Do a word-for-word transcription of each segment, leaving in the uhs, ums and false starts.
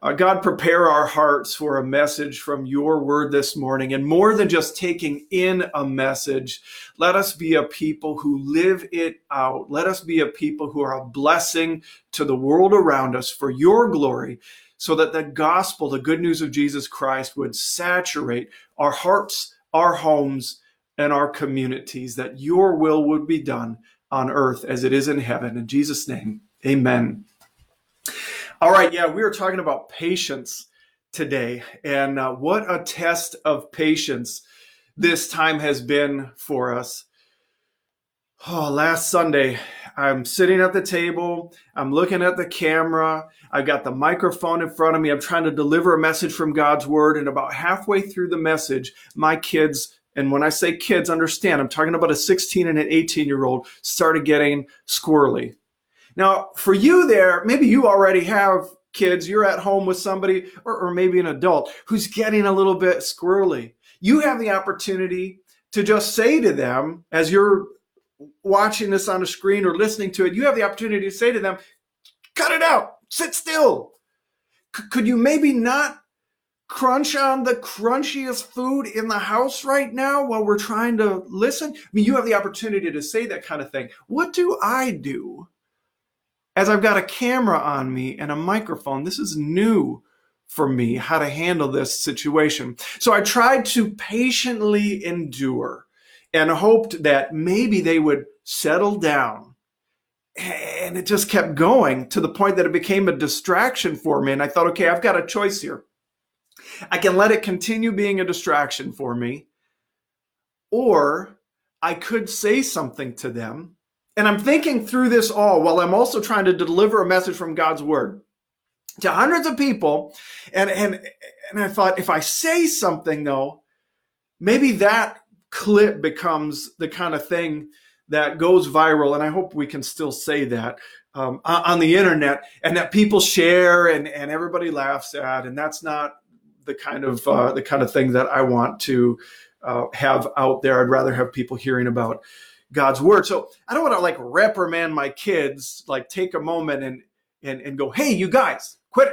Uh, God, prepare our hearts for a message from your word this morning. And more than just taking in a message, let us be a people who live it out. Let us be a people who are a blessing to the world around us for your glory, so that the gospel, the good news of Jesus Christ, would saturate our hearts, our homes, and our communities, that your will would be done on earth as it is in heaven. In Jesus' name, amen. All right, yeah, we are talking about patience today, and uh, what a test of patience this time has been for us. Oh, last Sunday, I'm sitting at the table, I'm looking at the camera, I've got the microphone in front of me, I'm trying to deliver a message from God's word, and about halfway through the message, my kids, and when I say kids, understand, I'm talking about a sixteen and an eighteen-year-old, started getting squirrely. Now, for you there, maybe you already have kids, you're at home with somebody, or, or maybe an adult who's getting a little bit squirrely. You have the opportunity to just say to them, as you're watching this on a screen or listening to it, you have the opportunity to say to them, cut it out, sit still. C- could you maybe not crunch on the crunchiest food in the house right now while we're trying to listen? I mean, you have the opportunity to say that kind of thing. What do I do? As I've got a camera on me and a microphone, this is new for me, how to handle this situation. So I tried to patiently endure and hoped that maybe they would settle down. And it just kept going to the point that it became a distraction for me. And I thought, okay, I've got a choice here. I can let it continue being a distraction for me, or I could say something to them. And I'm thinking through this all while I'm also trying to deliver a message from God's word to hundreds of people. And, and, and I thought, if I say something, though, maybe that clip becomes the kind of thing that goes viral. And I hope we can still say that um, on the internet, and that people share and, and everybody laughs at. And that's not the kind of uh, the kind of thing that I want to uh, have out there. I'd rather have people hearing about God's word. So I don't want to like reprimand my kids, like take a moment and, and, and go, hey, you guys, quit it.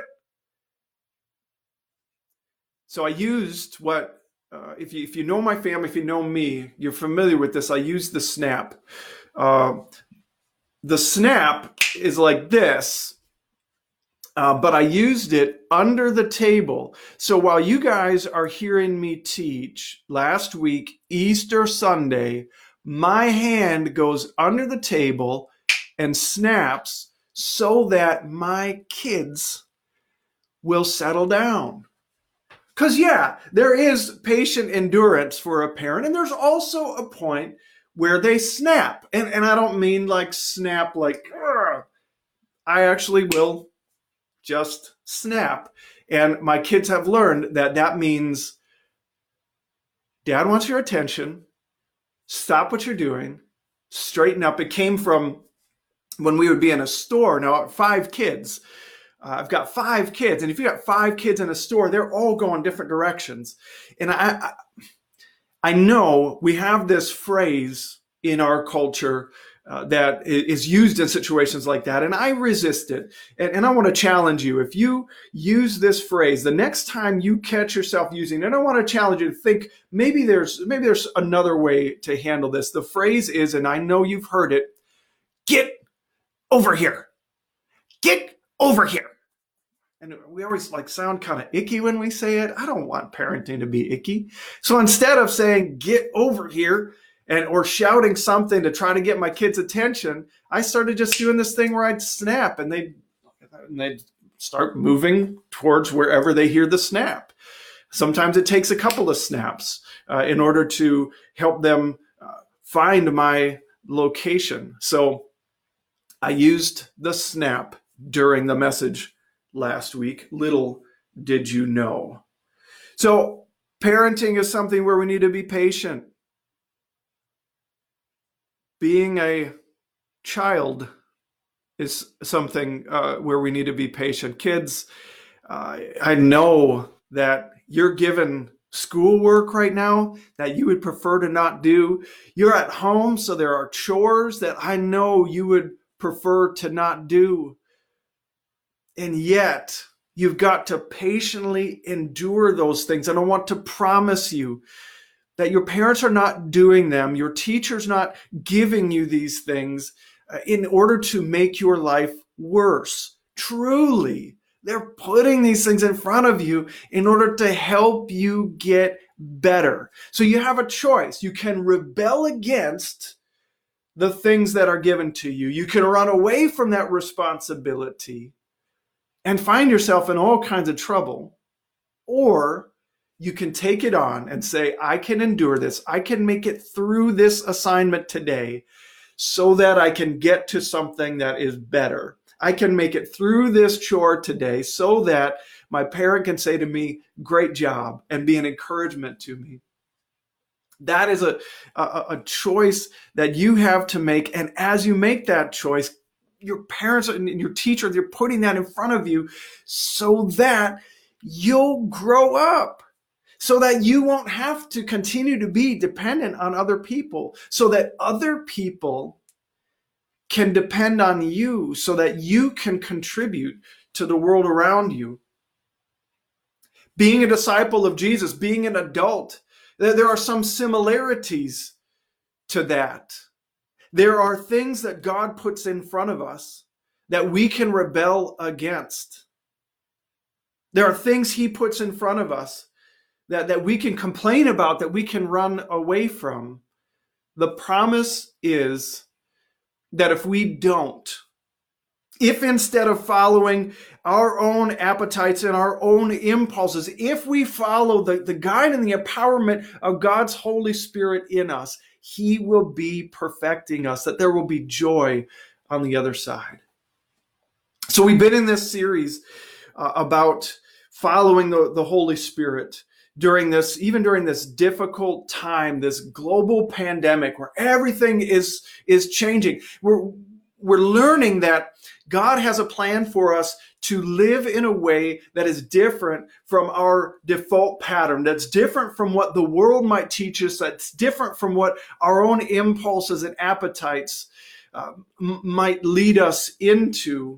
So I used what, uh, if you, if you know my family, if you know me, you're familiar with this. I used the snap. Uh, the snap is like this, uh, but I used it under the table. So while you guys are hearing me teach last week, Easter Sunday, my hand goes under the table and snaps so that my kids will settle down. Because, yeah, there is patient endurance for a parent, and there's also a point where they snap. And, and I don't mean like snap like, Ugh. I actually will just snap. And my kids have learned that that means Dad wants your attention. Stop what you're doing, straighten up. It came from when we would be in a store. Now, five kids. Uh, I've got five kids. And if you got five kids in a store, they're all going different directions. And I, I, I know we have this phrase in our culture uh, that is used in situations like that. And I resist it. And, and I want to challenge you. If you use this phrase, the next time you catch yourself using it, I want to challenge you to think maybe there's, maybe there's another way to handle this. The phrase is, and I know you've heard it, get over here. Get over here. And we always like sound kind of icky when we say it. I don't want parenting to be icky. So instead of saying, get over here, and or shouting something to try to get my kids' attention, I started just doing this thing where I'd snap and they'd, and they'd start moving towards wherever they hear the snap. Sometimes it takes a couple of snaps uh, in order to help them uh, find my location. So I used the snap during the message last week. Little did you know. So parenting is something where we need to be patient. Being a child is something uh, where we need to be patient. Kids, uh, I know that you're given schoolwork right now that you would prefer to not do. You're at home, so there are chores that I know you would prefer to not do. And yet, You've got to patiently endure those things. And I want to promise you that your parents are not doing them, your teacher's not giving you these things uh, in order to make your life worse. Truly, they're putting these things in front of you in order to help you get better. So you have a choice. You can rebel against the things that are given to you. You can run away from that responsibility and find yourself in all kinds of trouble. Or you can take it on and say, I can endure this. I can make it through this assignment today so that I can get to something that is better. I can make it through this chore today so that my parent can say to me, great job, and be an encouragement to me. That is a, a, a choice that you have to make. And as you make that choice, your parents and your teacher, they're putting that in front of you so that you'll grow up, so that you won't have to continue to be dependent on other people, so that other people can depend on you, so that you can contribute to the world around you. Being a disciple of Jesus, being an adult, there are some similarities to that. There are things that God puts in front of us that we can rebel against. There are things he puts in front of us that, that we can complain about, that we can run away from. The promise is that if we don't, if instead of following our own appetites and our own impulses, if we follow the, the guide and the empowerment of God's Holy Spirit in us, he will be perfecting us, that there will be joy on the other side. So we've been in this series uh, about following the, the Holy Spirit during this, even during this difficult time, this global pandemic where everything is, is changing. We're, we're learning that God has a plan for us to live in a way that is different from our default pattern, that's different from what the world might teach us, that's different from what our own impulses and appetites uh, m- might lead us into.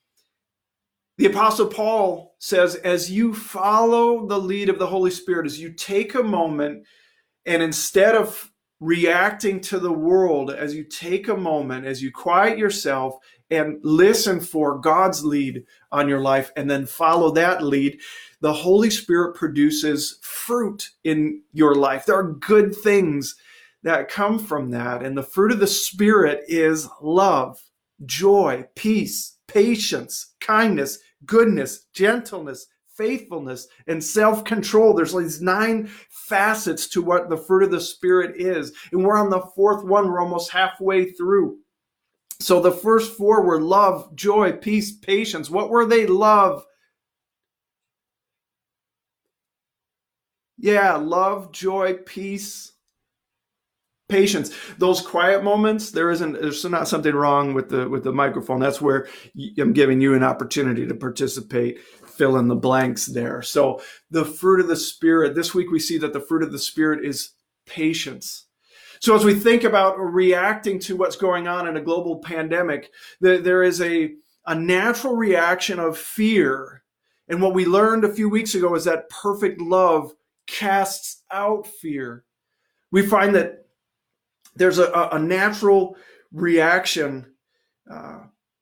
The Apostle Paul says, as you follow the lead of the Holy Spirit, as you take a moment and instead of reacting to the world, as you take a moment, as you quiet yourself and listen for God's lead on your life and then follow that lead, the Holy Spirit produces fruit in your life. There are good things that come from that. And the fruit of the Spirit is love, joy, peace, patience, kindness, goodness, gentleness, faithfulness, and self-control. There's these nine facets to what the fruit of the Spirit is. And we're on the fourth one. We're almost halfway through. So the first four were love, joy, peace, patience. What were they? Love. Yeah, love, joy, peace, patience. Those quiet moments, there isn't, there's not something wrong with the with the microphone. That's where I'm giving you an opportunity to participate, fill in the blanks there. So the fruit of the Spirit, this week we see that the fruit of the Spirit is patience. So as we think about reacting to what's going on in a global pandemic, there is a, a natural reaction of fear. And what we learned a few weeks ago is that perfect love casts out fear. We find that there's a, a natural reaction uh,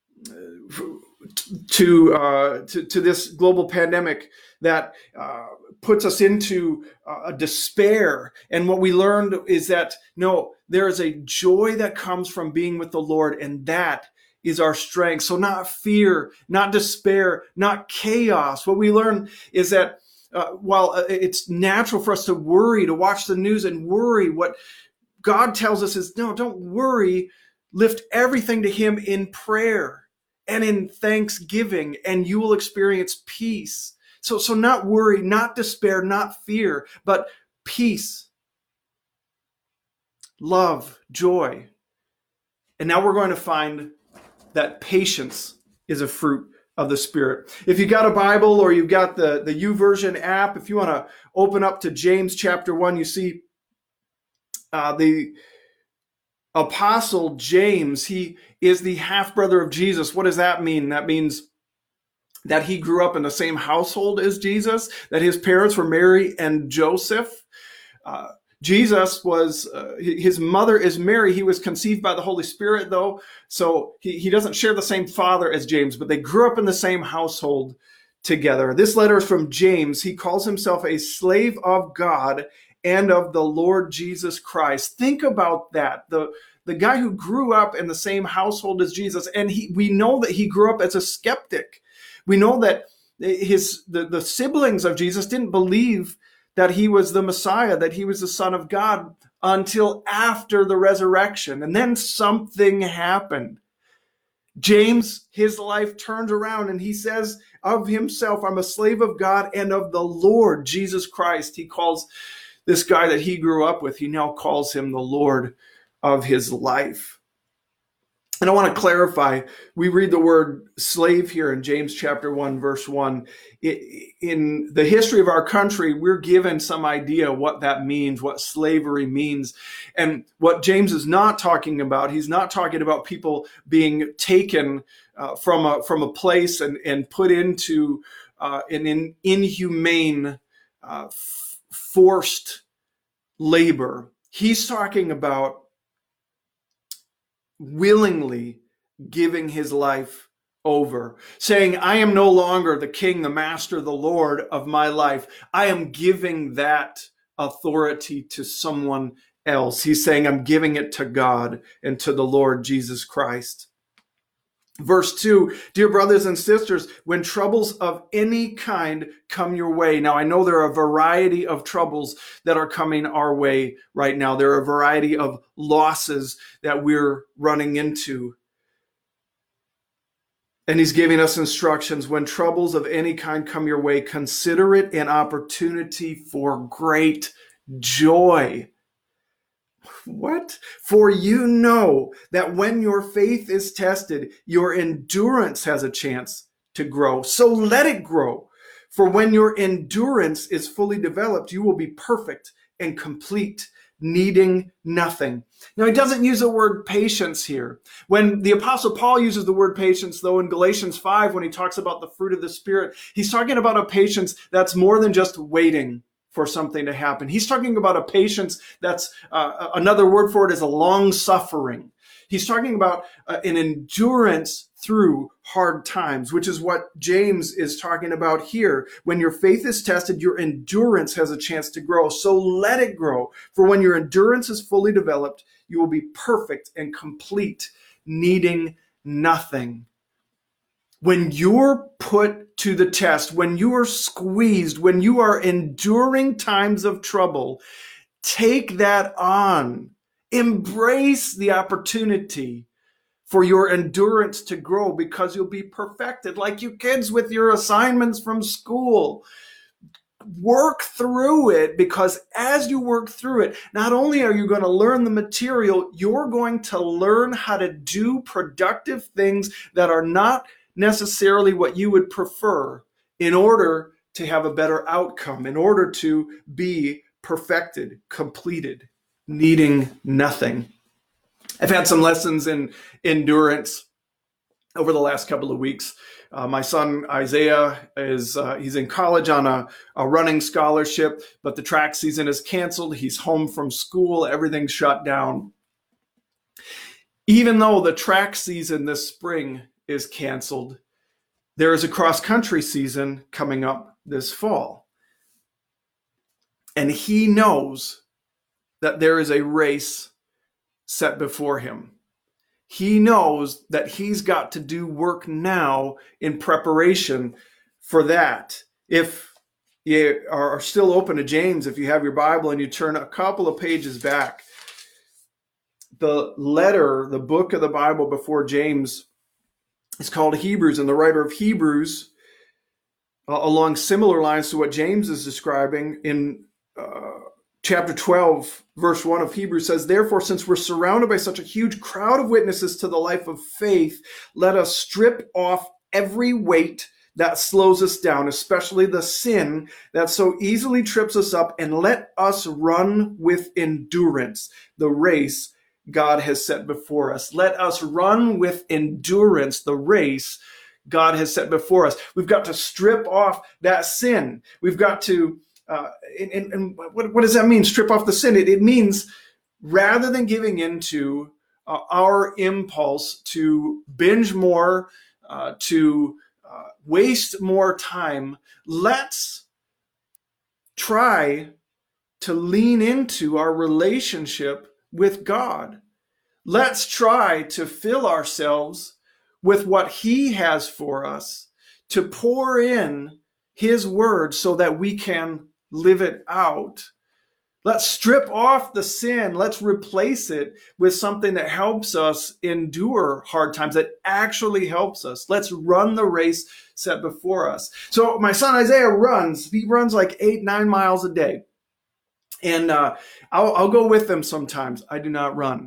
to, uh, to to this global pandemic that uh, puts us into uh, a despair. And what we learned is that, no, there is a joy that comes from being with the Lord, and that is our strength. So not fear, not despair, not chaos. What we learn is that uh, while it's natural for us to worry, to watch the news and worry, what God tells us is, no, don't worry. Lift everything to him in prayer and in thanksgiving, and you will experience peace. So, so not worry, not despair, not fear, but peace, love, joy. And now we're going to find that patience is a fruit of the Spirit. If you got a Bible or you've got the, the YouVersion app, if you want to open up to James chapter one, you see uh, the Apostle James, he is the half-brother of Jesus. What does that mean? That means that he grew up in the same household as Jesus, that his parents were Mary and Joseph. Uh, Jesus was, uh, his mother is Mary. He was conceived by the Holy Spirit, though, so he, he doesn't share the same father as James, but they grew up in the same household together. This letter is from James. He calls himself a slave of God and of the Lord Jesus Christ. Think about that. The, the guy who grew up in the same household as Jesus, and he, we know that he grew up as a skeptic. We know that his the, the siblings of Jesus didn't believe that he was the Messiah, that he was the Son of God until after the resurrection. And then something happened. James, his life turned around and he says of himself, I'm a slave of God and of the Lord Jesus Christ. He calls this guy that he grew up with, he now calls him the Lord of his life. And I want to clarify, we read the word slave here in James chapter one, verse one. In the history of our country, we're given some idea what that means, what slavery means. And what James is not talking about, he's not talking about people being taken uh, from, a, from a place and, and put into uh, an in, inhumane, uh, f- forced labor. He's talking about willingly giving his life over, saying, I am no longer the king, the master, the Lord of my life. I am giving that authority to someone else. He's saying, I'm giving it to God and to the Lord Jesus Christ. Verse two, dear brothers and sisters, when troubles of any kind come your way. Now, I know there are a variety of troubles that are coming our way right now. There are a variety of losses that we're running into. And he's giving us instructions. When troubles of any kind come your way, consider it an opportunity for great joy. What? For you know that when your faith is tested, your endurance has a chance to grow. So let it grow. For when your endurance is fully developed, you will be perfect and complete, needing nothing. Now, he doesn't use the word patience here. When the Apostle Paul uses the word patience, though, in Galatians five, when he talks about the fruit of the Spirit, he's talking about a patience that's more than just waiting for something to happen. He's talking about a patience that's, uh, another word for it is a long suffering. He's talking about uh, an endurance through hard times, which is what James is talking about here. When your faith is tested, your endurance has a chance to grow. So let it grow. For when your endurance is fully developed, you will be perfect and complete, needing nothing. When you're put to the test, when you are squeezed, when you are enduring times of trouble, take that on. Embrace the opportunity for your endurance to grow, because you'll be perfected. Like you kids with your assignments from school. Work through it, because as you work through it, not only are you going to learn the material, you're going to learn how to do productive things that are not necessarily what you would prefer in order to have a better outcome, in order to be perfected, completed, needing nothing. I've had some lessons in endurance over the last couple of weeks. Uh, my son Isaiah is uh, he's in college on a, a running scholarship, but the track season is canceled. He's home from school. Everything's shut down. Even though the track season this spring is canceled, there is a cross-country season coming up this fall. And he knows that there is a race set before him. He knows that he's got to do work now in preparation for that. If you are still open to James, if you have your Bible and you turn a couple of pages back, the letter, the book of the Bible before James, is called Hebrews, and the writer of Hebrews, uh, along similar lines to what James is describing in uh, chapter twelve, verse one of Hebrews, says, therefore, since we're surrounded by such a huge crowd of witnesses to the life of faith, let us strip off every weight that slows us down, especially the sin that so easily trips us up, and let us run with endurance the race God has set before us. Let us run with endurance the race God has set before us. We've got to strip off that sin. We've got to, uh, and, and what, what does that mean, strip off the sin? It, it means rather than giving into uh, our impulse to binge more, uh, to uh, waste more time, let's try to lean into our relationship with God. Let's try to fill ourselves with what He has for us, to pour in His word so that we can live it out. Let's strip off the sin. Let's replace it with something that helps us endure hard times, that actually helps us. Let's run the race set before us. So my son Isaiah runs. He runs like eight, nine miles a day. And uh, I'll, I'll go with them sometimes. I do not run.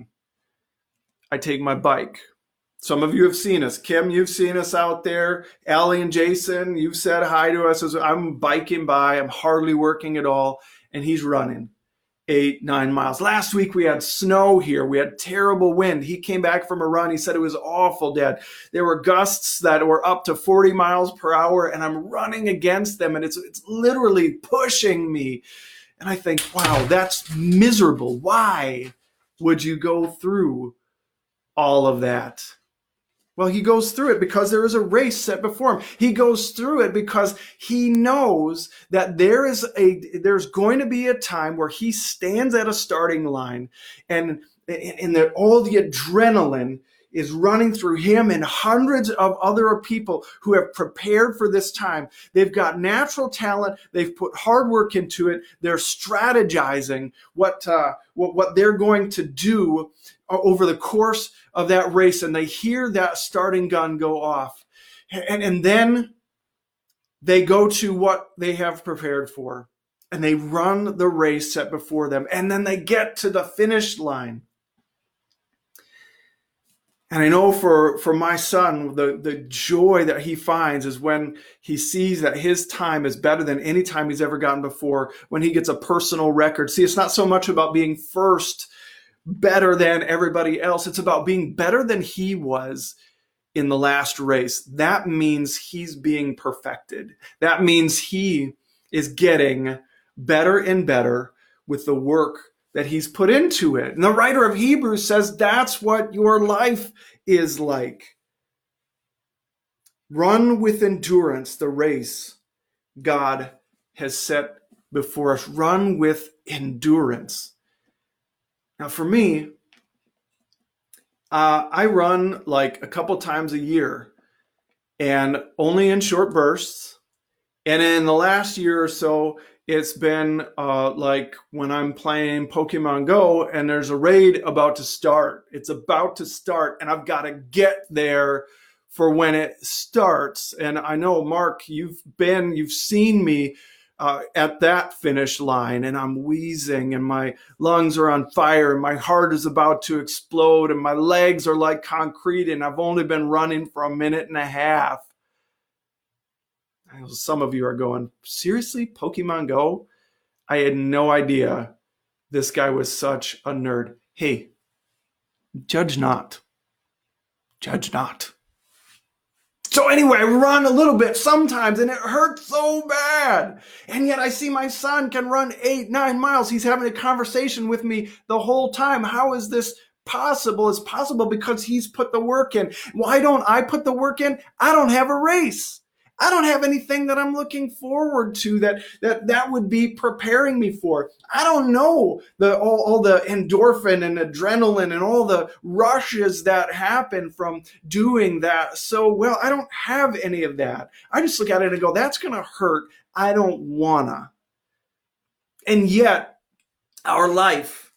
I take my bike. Some of you have seen us. Kim, you've seen us out there. Allie and Jason, you've said hi to us. As I'm biking by. I'm hardly working at all. And he's running eight, nine miles. Last week we had snow here. We had terrible wind. He came back from a run. He said it was awful, Dad. There were gusts that were up to forty miles per hour, and I'm running against them, and it's it's literally pushing me. And I think, wow, that's miserable. Why would you go through all of that? Well, he goes through it because there is a race set before him. He goes through it because he knows that there is a there's going to be a time where he stands at a starting line, and and that all the adrenaline is running through him and hundreds of other people who have prepared for this time. They've got natural talent. They've put hard work into it. They're strategizing what uh, what, what they're going to do over the course of that race. And they hear that starting gun go off. And, and then they go to what they have prepared for. And they run the race set before them. And then they get to the finish line. And I know for, for my son, the, the joy that he finds is when he sees that his time is better than any time he's ever gotten before, when he gets a personal record. See, it's not so much about being first, better than everybody else. It's about being better than he was in the last race. That means he's being perfected. That means he is getting better and better with the work that he's put into it. And the writer of Hebrews says that's what your life is like. Run with endurance the race God has set before us. Run with endurance. Now for me, uh, I run like a couple times a year and only in short bursts. And in the last year or so, it's been uh, like when I'm playing Pokemon Go and there's a raid about to start. It's about to start and I've got to get there for when it starts. And I know, Mark, you've been, you've seen me uh, at that finish line, and I'm wheezing and my lungs are on fire and my heart is about to explode and my legs are like concrete and I've only been running for a minute and a half. Some of you are going, seriously, Pokemon Go? I had no idea this guy was such a nerd. Hey, judge not. Judge not. So anyway, I run a little bit sometimes and it hurts so bad. And yet I see my son can run eight, nine miles. He's having a conversation with me the whole time. How is this possible? It's possible because he's put the work in. Why don't I put the work in? I don't have a race. I don't have anything that I'm looking forward to that that, that would be preparing me for. I don't know the all, all the endorphin and adrenaline and all the rushes that happen from doing that so well. I don't have any of that. I just look at it and go, that's going to hurt. I don't wanna. And yet, our life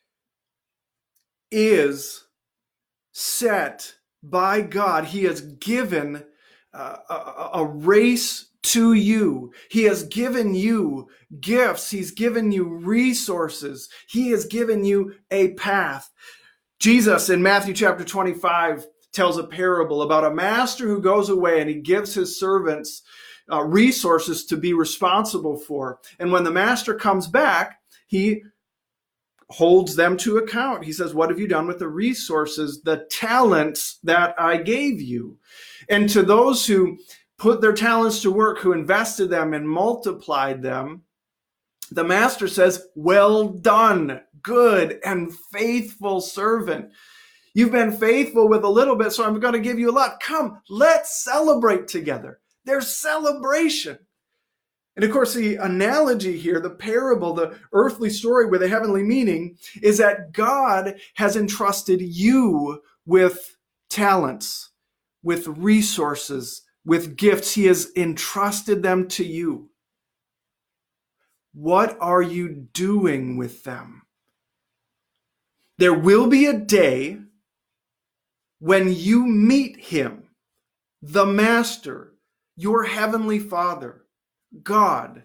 is set by God. He has given Uh, a, a race to you. He has given you gifts. He's given you resources. He has given you a path. Jesus in Matthew chapter twenty-five tells a parable about a master who goes away and he gives his servants uh, resources to be responsible for. And when the master comes back, he holds them to account. He says, what have you done with the resources, the talents that I gave you? And to those who put their talents to work, who invested them and multiplied them, the master says, well done, good and faithful servant. You've been faithful with a little bit, so I'm going to give you a lot. Come, let's celebrate together. There's celebration. And of course, the analogy here, the parable, the earthly story with a heavenly meaning, is that God has entrusted you with talents, with resources, with gifts. He has entrusted them to you. What are you doing with them? There will be a day when you meet him, the Master, your heavenly Father, God.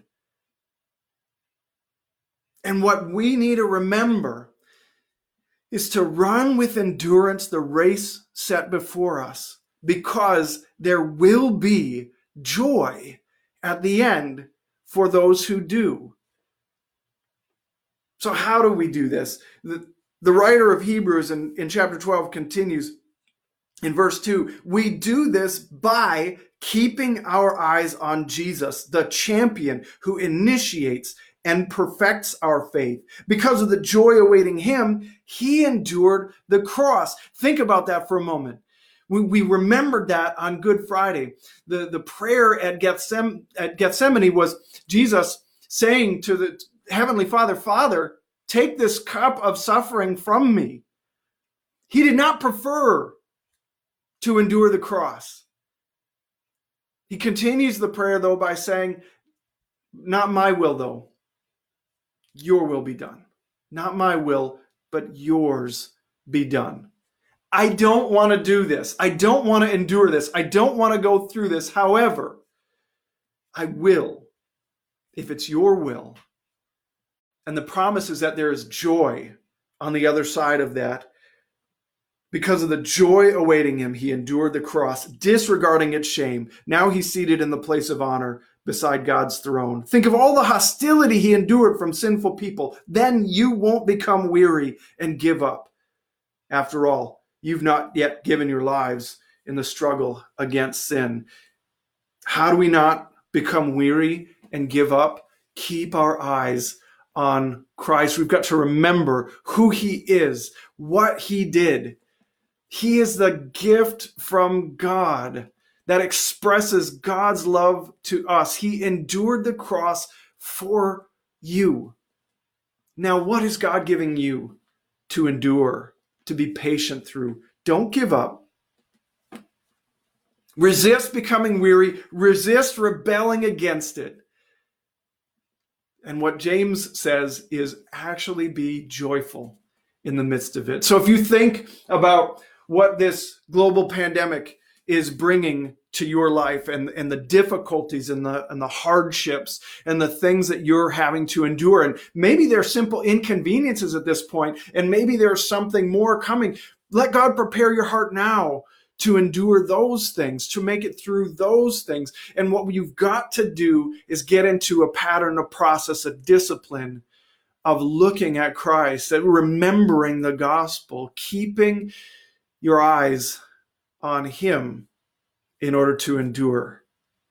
And what we need to remember is to run with endurance the race set before us, because there will be joy at the end for those who do. So how do we do this? The, the writer of Hebrews in, in chapter twelve continues in verse two. We do this by keeping our eyes on Jesus, the champion who initiates and perfects our faith. Because of the joy awaiting him, he endured the cross. Think about that for a moment. We, we remembered that on Good Friday. The, the prayer at, Gethsem, at Gethsemane was Jesus saying to the Heavenly Father, Father, take this cup of suffering from me. He did not prefer to endure the cross. He continues the prayer, though, by saying, not my will, though. Your will be done. Not my will, but yours be done. I don't want to do this. I don't want to endure this. I don't want to go through this. However, I will, if it's your will. And the promise is that there is joy on the other side of that. Because of the joy awaiting him, he endured the cross, disregarding its shame. Now he's seated in the place of honor beside God's throne. Think of all the hostility he endured from sinful people. Then you won't become weary and give up. After all, you've not yet given your lives in the struggle against sin. How do we not become weary and give up? Keep our eyes on Christ. We've got to remember who he is, what he did. He is the gift from God that expresses God's love to us. He endured the cross for you. Now, what is God giving you to endure, to be patient through? Don't give up. Resist becoming weary. Resist rebelling against it. And what James says is actually be joyful in the midst of it. So if you think about what this global pandemic is bringing to your life, and, and the difficulties and the, and the hardships and the things that you're having to endure, and maybe they're simple inconveniences at this point, and maybe there's something more coming. Let God prepare your heart now to endure those things, to make it through those things. And what you've got to do is get into a pattern, a process, a discipline of looking at Christ, and remembering the gospel, keeping your eyes on him in order to endure.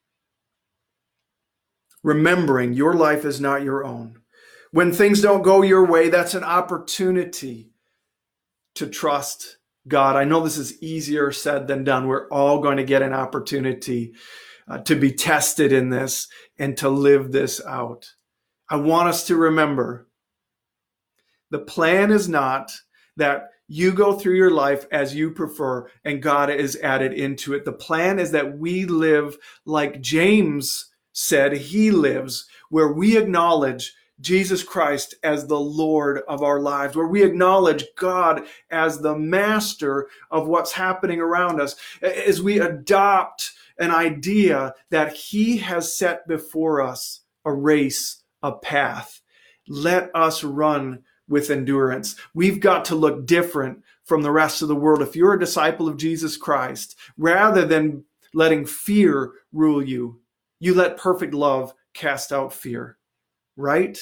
Remembering your life is not your own. When things don't go your way, that's an opportunity to trust God. I know this is easier said than done. We're all going to get an opportunity uh, to be tested in this and to live this out. I want us to remember the plan is not that you go through your life as you prefer and God is added into it. The plan is that we live like James said he lives, where we acknowledge Jesus Christ as the Lord of our lives, where we acknowledge God as the master of what's happening around us, as we adopt an idea that he has set before us a race, a path. Let us run with endurance. We've got to look different from the rest of the world. If you're a disciple of Jesus Christ, rather than letting fear rule you, you let perfect love cast out fear, right?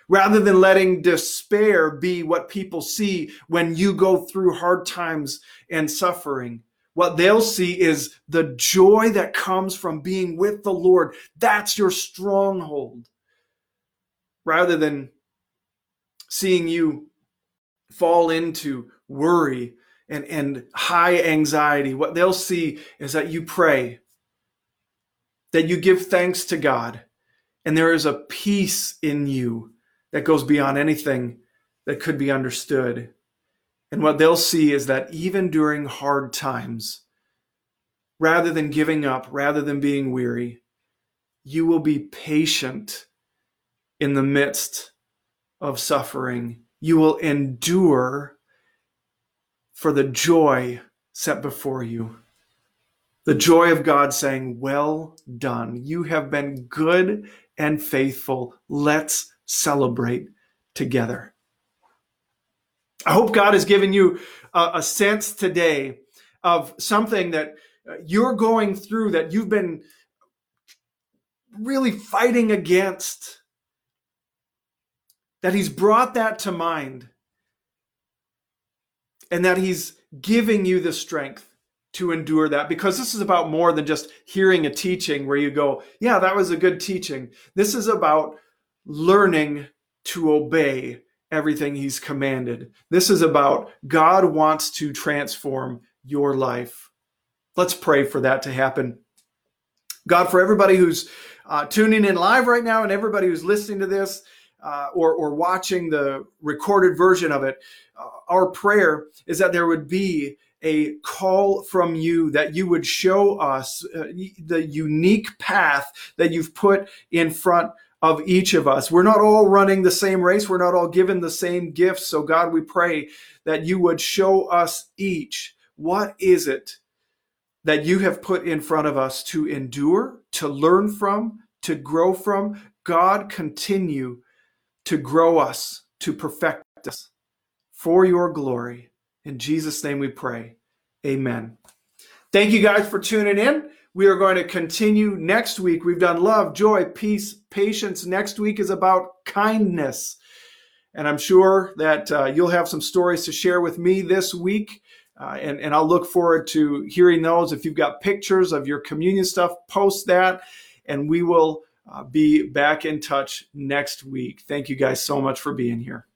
rather than letting despair be what people see when you go through hard times and suffering. What they'll see is the joy that comes from being with the Lord. That's your stronghold. Rather than seeing you fall into worry and, and high anxiety, what they'll see is that you pray, that you give thanks to God, and there is a peace in you that goes beyond anything that could be understood. And what they'll see is that even during hard times, rather than giving up, rather than being weary, you will be patient in the midst of suffering. You will endure for the joy set before you. The joy of God saying, well done. You have been good and faithful. Let's celebrate together. I hope God has given you a, a sense today of something that you're going through, that you've been really fighting against, that he's brought that to mind, and that he's giving you the strength to endure that, because this is about more than just hearing a teaching where you go, yeah, that was a good teaching. This is about learning to obey everything he's commanded. This is about God wants to transform your life. Let's pray for that to happen. God, for everybody who's uh, tuning in live right now and everybody who's listening to this uh, or, or watching the recorded version of it, uh, our prayer is that there would be a call from you, that you would show us uh, the unique path that you've put in front of each of us. We're not all running the same race. We're not all given the same gifts. So God, we pray that you would show us each, what is it that you have put in front of us to endure, to learn from, to grow from. God, continue to grow us, to perfect us for your glory. In Jesus' name we pray. Amen. Thank you guys for tuning in. We are going to continue next week. We've done love, joy, peace, patience. Next week is about kindness. And I'm sure that uh, you'll have some stories to share with me this week. Uh, and, and I'll look forward to hearing those. If you've got pictures of your communion stuff, post that. And we will uh, be back in touch next week. Thank you guys so much for being here.